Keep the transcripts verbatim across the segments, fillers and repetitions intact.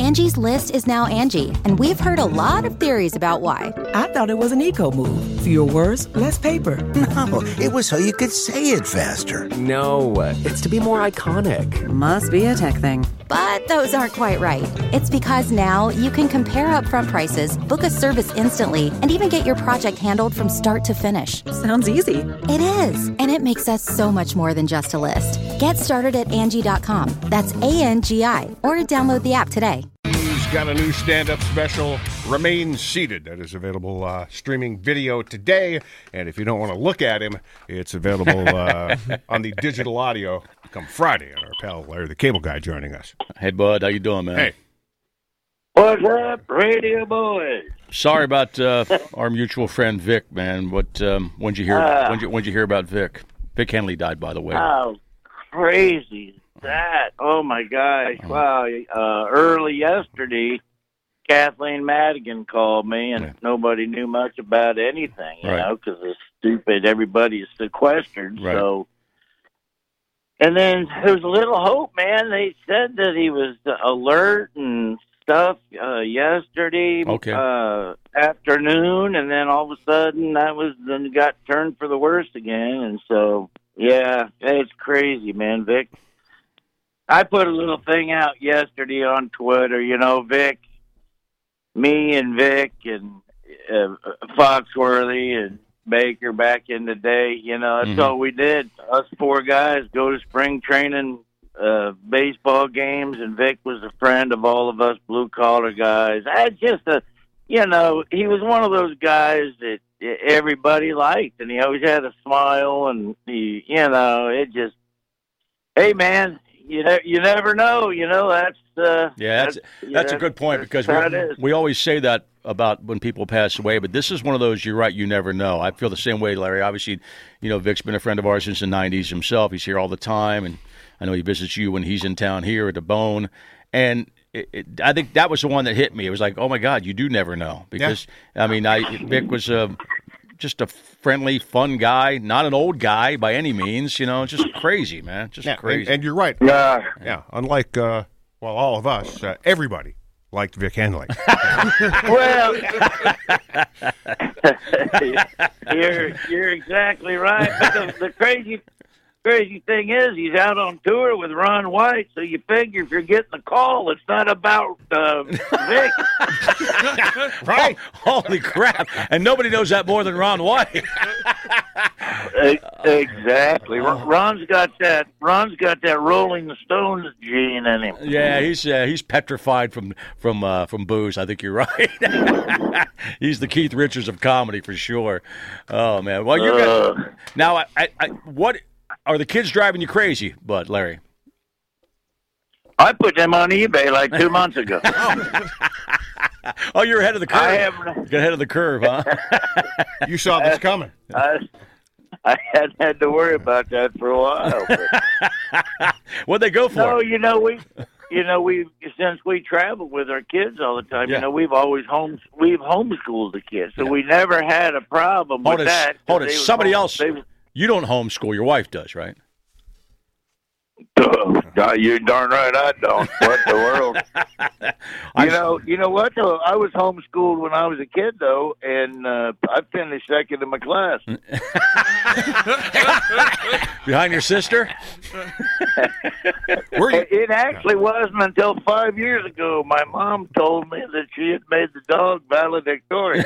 Angie's List is now Angie, and we've heard a lot of theories about why. I thought it was an eco move. Fewer words, less paper. No, it was so you could say it faster. No, it's to be more iconic. Must be a tech thing. But those aren't quite right. It's because now you can compare upfront prices, book a service instantly, and even get your project handled from start to finish. Sounds easy. It is, and it makes us so much more than just a list. Get started at Angie dot com. That's A N G I, or download the app today. He's got a new stand-up special, Remain Seated, that is available uh, streaming video today. And if you don't want to look at him, it's available uh, on the digital audio come Friday. And our pal Larry the Cable Guy joining us. Hey, bud, how you doing, man? Hey. What's up, radio boys? Sorry about uh, our mutual friend Vic, man. What? Um, when'd you hear? Uh, when'd you, when'd you hear about Vic? Vic Henley died, by the way. How crazy is that? Oh my gosh! Wow. Uh, early yesterday, Kathleen Madigan called me, and Yeah. nobody knew much about anything, you Right. know, because it's stupid. Everybody is sequestered, Right. so. And then there was a little hope, man. They said that he was alert and stuff uh, yesterday Okay. uh, afternoon, and then all of a sudden that was then got turned for the worst again. And so, yeah, it's crazy, man. Vic, I put a little thing out yesterday on Twitter. You know, Vic, me and Vic and uh, Foxworthy and Baker back in the day. You know, that's Mhm. all we did. Us four guys go to spring training. Uh, baseball games, and Vic was a friend of all of us blue collar guys. I just a, you know, he was one of those guys that everybody liked, and he always had a smile, and he, you know, it just, hey man, you ne- you never know, you know. That's uh, Yeah, that's yeah, that's a good point, that's because how it we, is. we always say that about when people pass away, but this is one of those, you're right, you never know. I feel the same way, Larry. Obviously, you know, Vic's been a friend of ours since the nineties himself. He's here all the time, and I know he visits you when he's in town here at the Bone. And it, it, I think that was the one that hit me. It was like, oh, my God, you do never know. Because, yeah. I mean, I, Vic was a, just a friendly, fun guy, not an old guy by any means. You know, just crazy, man. Just Yeah, crazy. and, and you're right. Yeah. Yeah, unlike, uh, well, all of us, uh, everybody liked Vic Henley. Well, you're you're exactly right. But the, the crazy crazy thing is, he's out on tour with Ron White, so you figure if you're getting a call, it's not about uh, Vic. Right? Holy crap. And nobody knows that more than Ron White. E- Exactly. Ron- Ron's got that. Ron's got that Rolling Stones gene in him. Yeah, he's uh, he's petrified from from uh, from booze. I think you're right. He's the Keith Richards of comedy for sure. Oh man. Well, you Uh. got now. I, I, I, what are the kids driving you crazy, Bud, Larry? I put them on eBay like two months ago. Oh, you're ahead of the curve. I haven't. You're ahead of the curve, huh? You saw this coming. I, I hadn't had to worry about that for a while. But. What'd they go for? No, you know we, you know we since we travel with our kids all the time. Yeah. You know we've always home we've homeschooled the kids, so Yeah. we never had a problem Hold with it, that. hold it. They was Somebody home- else. they was- You don't homeschool. Your wife does, right? Uh, you darn right I don't. What the world? You know, you know what though? I was homeschooled when I was a kid though, and uh, I finished second in my class. Behind your sister? Were you? It, it actually wasn't until five years ago my mom told me that she had made the dog valedictorian.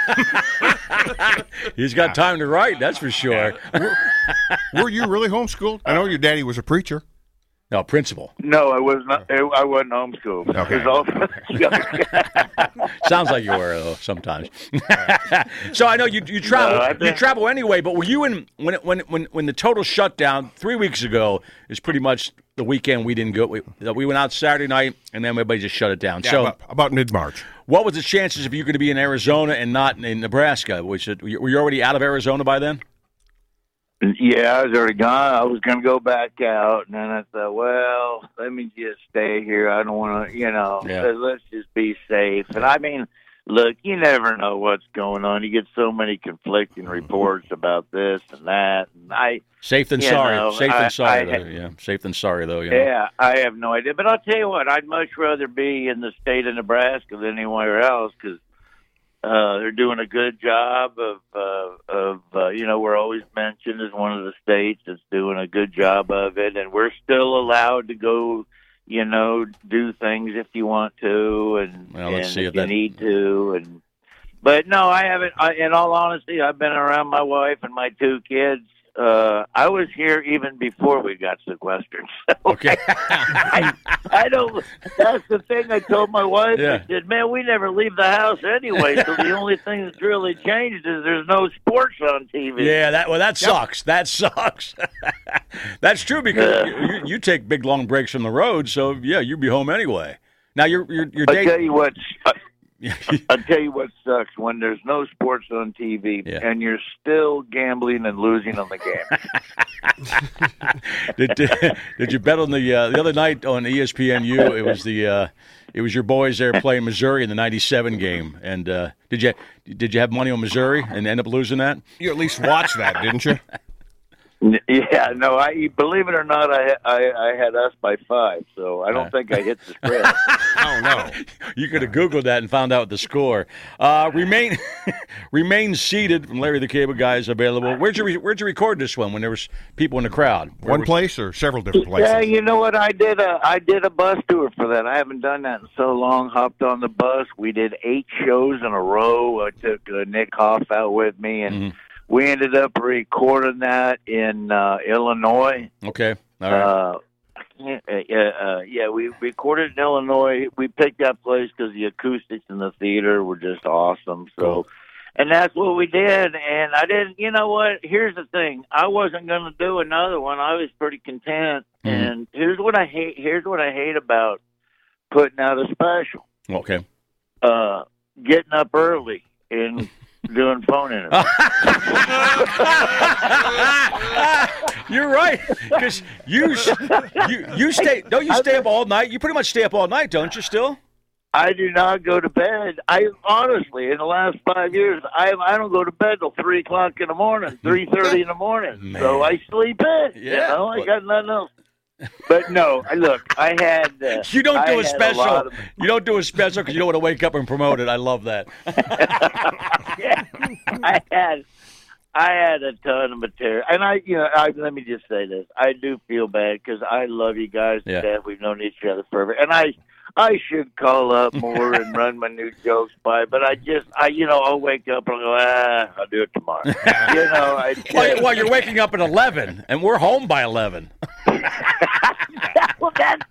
He's got time to write, that's for sure. Were you really homeschooled? I know your daddy was a preacher. No, principal. No, I was not. I wasn't homeschooled. Okay. It was all, Sounds like you were, though, sometimes. So I know you you travel No, I you think- travel anyway, but were you in when it, when when when the total shutdown three weeks ago is pretty much the weekend we didn't go. We, we went out Saturday night and then everybody just shut it down. Yeah, so about, about mid-March. what was the chances of you going to be in Arizona and not in Nebraska? Was it, were you already out of Arizona by then? yeah, I was already gone. I was going to go back out, and then I thought, well, let me just stay here. I don't want to, you know, Yeah. let's just be safe. And I mean, look, you never know what's going on. You get so many conflicting reports about this and that. And I safe than you sorry. know, Safe I- than sorry. I- though. Yeah, safe than sorry though. Yeah. Yeah, I have no idea. But I'll tell you what, I'd much rather be in the state of Nebraska than anywhere else because uh, they're doing a good job of, uh, of uh, you know, we're always mentioned as one of the states that's doing a good job of it. And we're still allowed to go, you know, do things if you want to and, Well, let's and see if if you that- need to. And But, no, I haven't. I, in all honesty, I've been around my wife and my two kids. Uh, I was here even before we got sequestered. So Okay. I, I don't. That's the thing I told my wife. Yeah. I said, "Man, we never leave the house anyway. So the only thing that's really changed is there's no sports on T V." Yeah, that well, that sucks. That sucks. That's true because you, you, you take big long breaks from the road, so yeah, you'd be home anyway. Now you're you're, you're I dating. tell you what. I tell you what sucks when there's no sports on T V Yeah. and you're still gambling and losing on the game. did, did, did you bet on the uh, the other night on E S P N U? It was the uh, it was your boys there playing Missouri in the ninety-seven game, and uh, did you did you have money on Missouri and end up losing that? You at least watched that, didn't you? Yeah, no, I believe it or not, I I, I had us by five, so I don't Uh. think I hit the spread. Oh no. You could have Googled that and found out the score. Uh, remain remain seated from Larry the Cable Guy is available. Where'd you re- where'd you record this one when there was people in the crowd? Where One was- place or several different places? Yeah, you know what? I did a I did a bus tour for that. I haven't done that in so long. Hopped on the bus. We did eight shows in a row. I took uh, Nick Hoff out with me, and Mhm. we ended up recording that in uh, Illinois. Okay, all right. Uh, yeah, uh, yeah, we recorded in Illinois. We picked that place because the acoustics in the theater were just awesome. So, Cool. and that's what we did. And I didn't, you know what? Here's the thing: I wasn't going to do another one. I was pretty content. Mhm. And here's what I hate. Here's what I hate about putting out a special: Okay. uh, getting up early and doing phone interviews. You're right, because you you you stay don't you stay up all night? You pretty much stay up all night, don't you? Still? I do not go to bed. I honestly, in the last five years, I I don't go to bed till three o'clock in the morning, three thirty in the morning. Man. So I sleep in. Yeah. You know, I got nothing else. But no, I look, I had. Uh, You don't I do a had special. lot of- You don't do a special because you don't want to wake up and promote it. I love that. yeah, I had. I had a ton of material, and I, you know, I, let me just say this: I do feel bad because I love you guys to Yeah. death. We've known each other forever, and I, I should call up more and run my new jokes by, but I just, I, you know, I'll wake up and I'll go, ah, I'll do it tomorrow. you know, I. Well, well, you're waking up at eleven, and we're home by eleven. well, that's.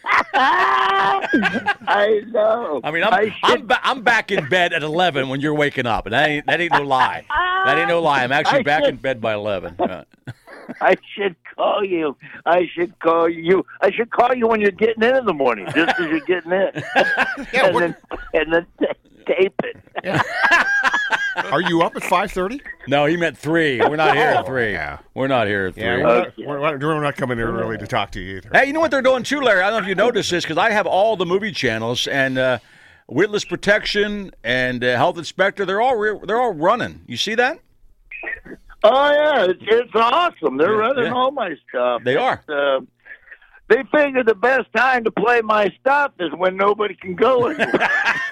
I know. I mean, I'm I I'm, should- ba- I'm back in bed at eleven when you're waking up, and that ain't that ain't no lie. That ain't no lie. I'm actually I back should- in bed by eleven. Uh, I should call you. I should call you. I should call you when you're getting in in the morning, just as you're getting in, Yeah, and what- then and then t- tape it. Are you up at five thirty? no, he meant three. We're not here at three. Yeah. We're not here at three. Yeah, we're, not, we're, not, we're not coming here early to talk to you either. Hey, you know what they're doing too, Larry? I don't know if you noticed this because I have all the movie channels and uh, Witless Protection and uh, Health Inspector. They're all re- they're all running. You see that? Oh yeah, it's, it's awesome. They're Yeah, running yeah. all my stuff. They are. It's, uh, they figure the best time to play my stuff is when nobody can go anywhere.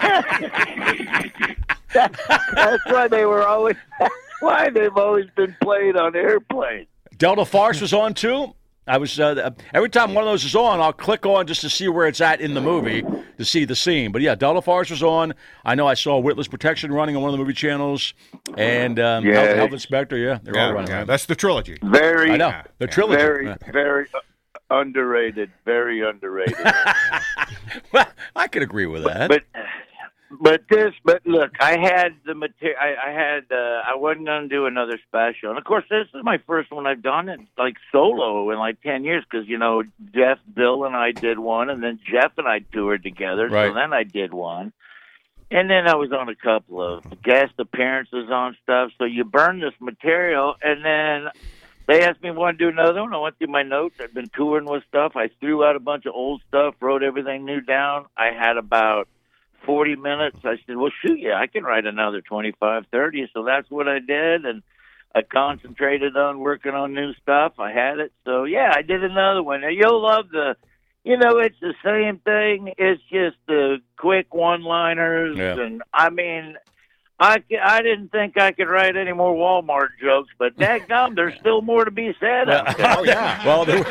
That- that's why they were always. That's why they've always been played on airplanes. Delta Farce was on too. I was uh, every time one of those is on, I'll click on just to see where it's at in the movie to see the scene. But yeah, Delta Farce was on. I know I saw Witless Protection running on one of the movie channels, and um, Yeah. Health, Health Inspector. Yeah, they're all Yeah, running. yeah, right? that's the trilogy. Very, I know the trilogy. very, Yeah. very uh, underrated. Very underrated. Well, I could agree with that. But but this but look, I had the material. I, I had uh, I wasn't going to do another special, and of course this is my first one I've done it like solo in like ten years because you know Jeff, Bill, and I did one, and then Jeff and I toured together. Right. So then I did one, and then I was on a couple of guest appearances on stuff. So you burn this material, and then. They asked me if I wanted to do another one. I went through my notes. I'd been touring with stuff. I threw out a bunch of old stuff, wrote everything new down. I had about forty minutes. I said, well, shoot, yeah, I can write another twenty-five, thirty. So that's what I did, and I concentrated on working on new stuff. I had it. So, yeah, I did another one. Now, you'll love the, you know, it's the same thing. It's just the quick one-liners. Yeah. And, I mean, I, I didn't think I could write any more Walmart jokes, but dadgum, there's still more to be said out there. Oh, yeah. Well, there...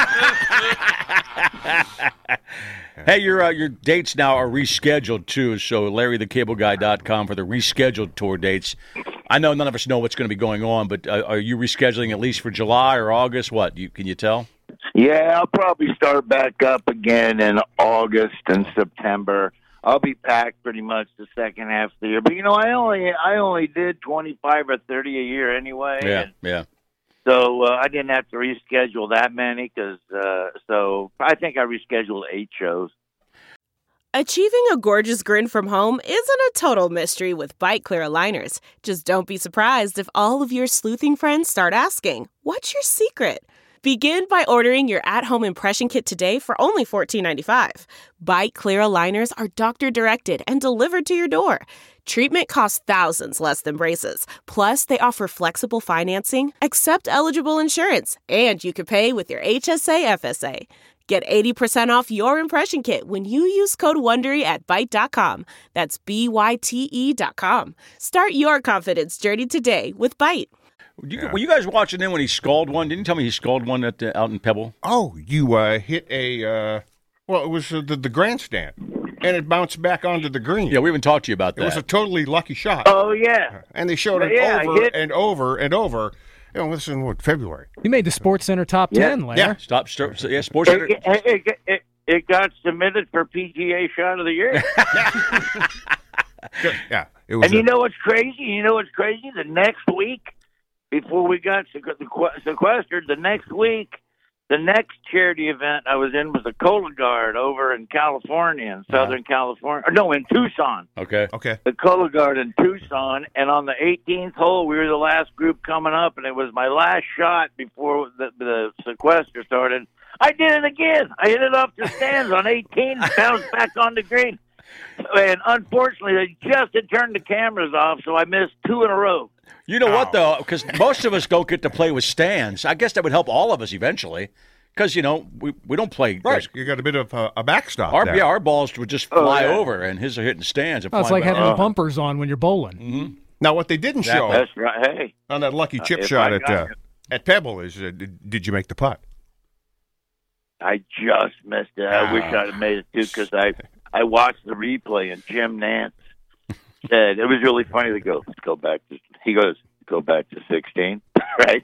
Hey, your uh, your dates now are rescheduled, too, so Larry the Cable Guy dot com for the rescheduled tour dates. I know none of us know what's going to be going on, but uh, are you rescheduling at least for July or August? What, you, can you tell? Yeah, I'll probably start back up again in August and September. I'll be packed pretty much the second half of the year. But, you know, I only I only did twenty-five or thirty a year anyway. Yeah, and yeah. So uh, I didn't have to reschedule that many because, uh, so I think I rescheduled eight shows. Achieving a gorgeous grin from home isn't a total mystery with Bite Clear aligners. Just don't be surprised if all of your sleuthing friends start asking, what's your secret? Begin by ordering your at-home impression kit today for only fourteen ninety-five. Bite Clear aligners are doctor-directed and delivered to your door. Treatment costs thousands less than braces. Plus, they offer flexible financing, accept eligible insurance, and you can pay with your H S A F S A. Get eighty percent off your impression kit when you use code WONDERY at Byte dot com. That's B Y T E dot com. Start your confidence journey today with Byte. You, yeah. Were you guys watching in when he sculled one? Didn't you tell me he sculled one at the, out in Pebble? Oh, you uh, hit a, uh, well, it was uh, the, the grandstand, and it bounced back onto the green. Yeah, we haven't talked to you about that. It was a totally lucky shot. Oh, yeah. And they showed it yeah, over hit... and over and over. You know, this is in, what, February. You made the Sports Center top yeah. ten, Larry. Yeah, stop, stop, yeah, Sports Center. It, it, it, it, it got submitted for P G A Shot of the Year. yeah. It was and a... you know what's crazy? You know what's crazy? The next week, before we got sequestered, the next week, the next charity event I was in was the Cologuard over in California, in Southern uh-huh. California. Or no, in Tucson. Okay. Okay. The Cologuard in Tucson, and on the eighteenth hole, we were the last group coming up, and it was my last shot before the, the sequester started. I did it again. I hit it off the stands on eighteen and bounced back on the green. And unfortunately, they just had turned the cameras off, so I missed two in a row. You know oh. what, though? Because most of us don't get to play with stands. I guess that would help all of us eventually. Because, you know, we, we don't play. Right. You got a bit of a, a backstop our, there. Yeah, our balls would just fly oh, yeah. over, and his are hitting stands. And oh, it's like having uh, bumpers on when you're bowling. Mm-hmm. Now, what they didn't show That's right. Hey. on that lucky chip uh, shot I at uh, at Pebble is, uh, did, did you make the putt? I just missed it. I ah. wish I'd have made it, too, because I, I watched the replay, and Jim Nance said, it was really funny to go, let's go back to, he goes, go back to sixteen, right?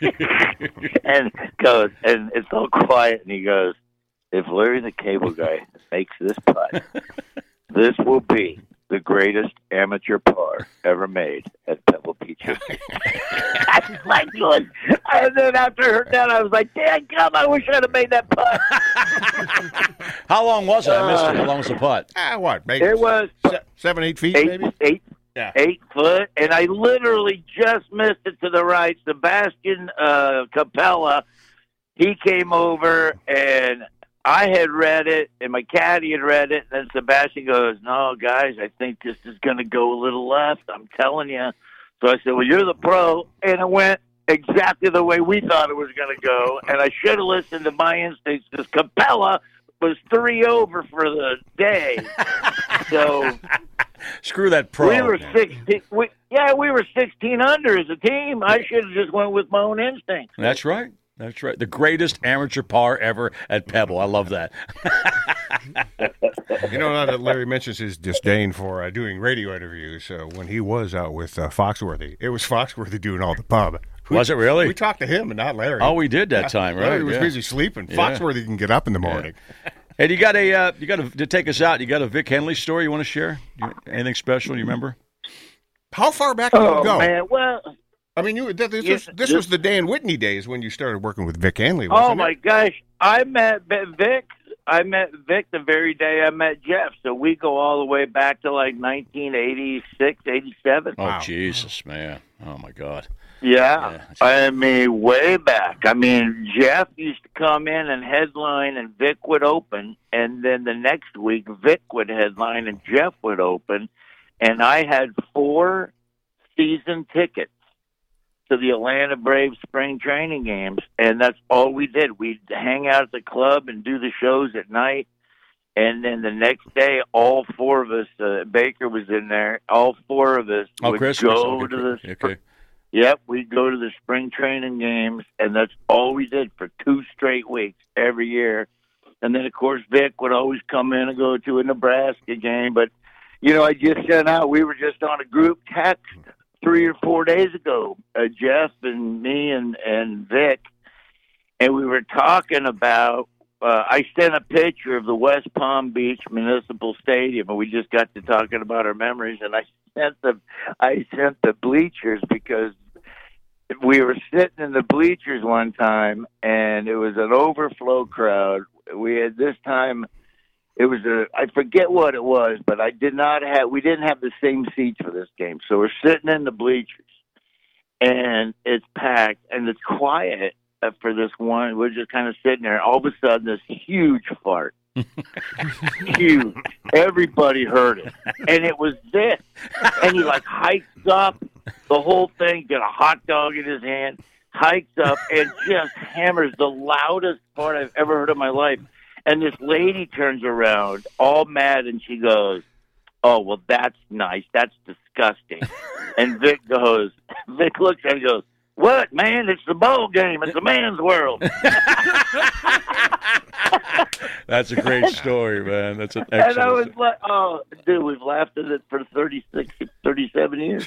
and goes, and it's all quiet, and he goes, if Larry the Cable Guy makes this putt, this will be the greatest amateur par ever made at Pebble Beach. I was like, good. And then after I heard that, I was like, damn, come, I wish I'd have made that putt. How long was it? I missed it. How long was the putt? Ah, what? Maybe it was se- seven, eight feet, eight, maybe? Eight, yeah. eight foot. And I literally just missed it to the right. Sebastian uh, Capella, he came over, and I had read it, and my caddy had read it, and then Sebastian goes, no, guys, I think this is going to go a little left. I'm telling you. So I said, well, you're the pro, and it went exactly the way we thought it was going to go, and I should have listened to my instincts because Capella was three over for the day. So screw that pro. We were sixteen. We, yeah, we were sixteen under as a team. I should have just went with my own instincts. That's right. That's right. The greatest amateur par ever at Pebble. I love that. You know, now that Larry mentions his disdain for uh, doing radio interviews, uh, when he was out with uh, Foxworthy, it was Foxworthy doing all the pub. We, was it really? We talked to him and not Larry. Oh, we did that time, right? Larry was yeah. busy sleeping. Yeah. Foxworthy can get up in the morning. Yeah. Hey, you got a uh, you got a, to take us out. You got a Vic Henley story you want to share? You, anything special? You remember? How far back did oh, you go? Man, well, I mean, you this, this, yes, was, this this, was the Dan Whitney days when you started working with Vic Henley. Oh wasn't my it? gosh, I met Vic. I met Vic the very day I met Jeff. So we go all the way back to like nineteen eighty-six, eighty-seven. Oh, wow. Jesus, man. Oh, my God. Yeah, I mean, way back. I mean, Jeff used to come in and headline, and Vic would open, and then the next week, Vic would headline, and Jeff would open, and I had four season tickets to the Atlanta Braves spring training games, and that's all we did. We'd hang out at the club and do the shows at night, and then the next day, all four of us, uh, Baker was in there, all four of us oh, would Chris, go Chris, to the okay. okay. Yep, we'd go to the spring training games, and that's all we did for two straight weeks every year. And then, of course, Vic would always come in and go to a Nebraska game. But, you know, I just sent out, we were just on a group text three or four days ago, uh, Jeff and me and, and Vic, and we were talking about, uh, I sent a picture of the West Palm Beach Municipal Stadium, and we just got to talking about our memories, and I sent the, I sent the bleachers because we were sitting in the bleachers one time, and it was an overflow crowd. We had this time, it was a, I forget what it was, but I did not have, we didn't have the same seats for this game. So we're sitting in the bleachers, and it's packed, and it's quiet for this one. We're just kind of sitting there. All of a sudden, this huge fart. Huge. Everybody heard it. And it was this. And he, like, hikes up the whole thing, got a hot dog in his hand, hikes up, and just hammers the loudest fart I've ever heard in my life. And this lady turns around, all mad, and she goes, "Oh, well, that's nice. That's disgusting." And Vic goes, Vic looks at him and goes, "What, man? It's the ball game. It's a man's world." That's a great story, man. That's an excellent. And I was like, "Oh, dude, we've laughed at it for thirty-six, thirty-seven years."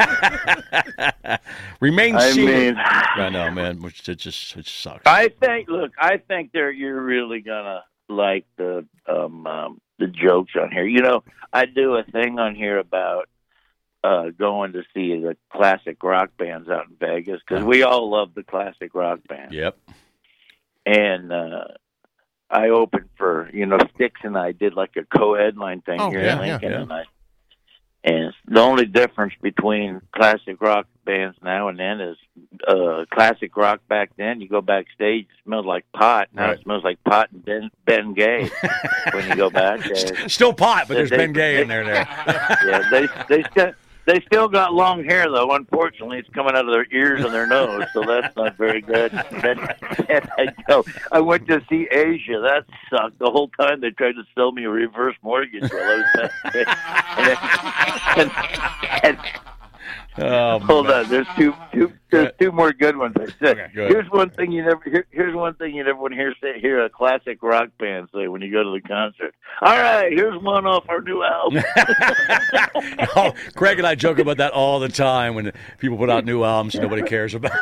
Remain I seated. mean, I know, man. Which it just it sucks. I think. Look, I think there you're really gonna like the um, um, the jokes on here. You know, I do a thing on here about uh, going to see the classic rock bands out in Vegas because we all love the classic rock bands. Yep. And uh, I opened for, you know, Styx and I did like a co-headline thing oh, here yeah, in Lincoln. Yeah, yeah. And, I, and the only difference between classic rock bands now and then is uh, classic rock back then, you go backstage, it smelled like pot. Now right. It smells like pot and Ben, ben Gay when you go back there. Still pot, but they, there's they, Ben Gay they, in there. there. Yeah, they, they still... They still got long hair, though. Unfortunately, it's coming out of their ears and their nose, so that's not very good. Then, and I, go, I went to see Asia. That sucked. The whole time they tried to sell me a reverse mortgage while I was there. And, and, and, oh, hold man. on, there's two, two, there's two more good ones. I said, Okay, go here's one thing you never. Here, here's one thing you never want to hear say, hear a classic rock band say when you go to the concert. All right, here's one off our new album. Oh, Craig and I joke about that all the time when people put out new albums nobody cares about.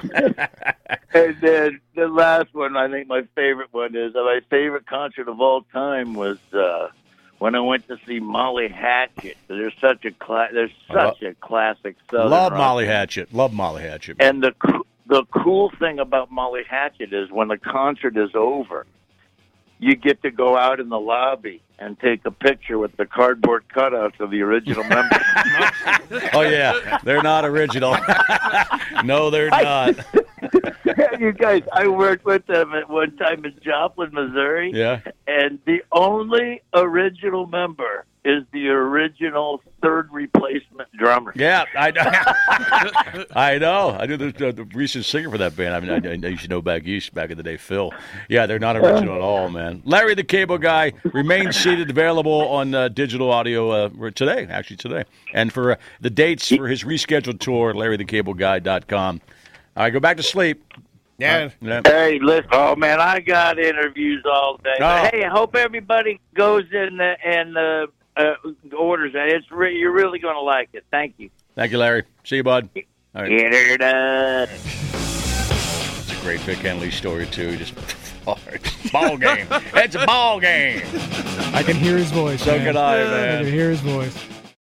And then the last one, I think my favorite one is, my favorite concert of all time was uh, when I went to see Molly Hatchet. There's such a cla- there's such a classic Southern Love rock Molly band. Hatchet. Love Molly Hatchet. And the the cool thing about Molly Hatchet is when the concert is over, you get to go out in the lobby and take a picture with the cardboard cutouts of the original members. Oh, yeah. They're not original. No, they're not. You guys, I worked with them at one time in Joplin, Missouri. Yeah. And the only original member is the original third replacement drummer. Yeah, I know. I know. I knew the, the recent singer for that band. I mean, I, I used to know back east, back in the day, Phil. Yeah, they're not original at all, man. Larry the Cable Guy remains seated, available on uh, digital audio uh, today, actually today. And for uh, the dates for his rescheduled tour, larry the cable guy dot com. All right, go back to sleep. Yeah. yeah. Hey, listen. Oh man, I got interviews all day. Oh. But, hey, I hope everybody goes in uh, and uh, uh, orders it. It's re- you're really going to like it. Thank you. Thank you, Larry. See you, bud. All right. Get her done. It's a great Vic Henley story too. Just ball game. It's a ball game. I can hear his voice. So man. can I, man. I can hear his voice.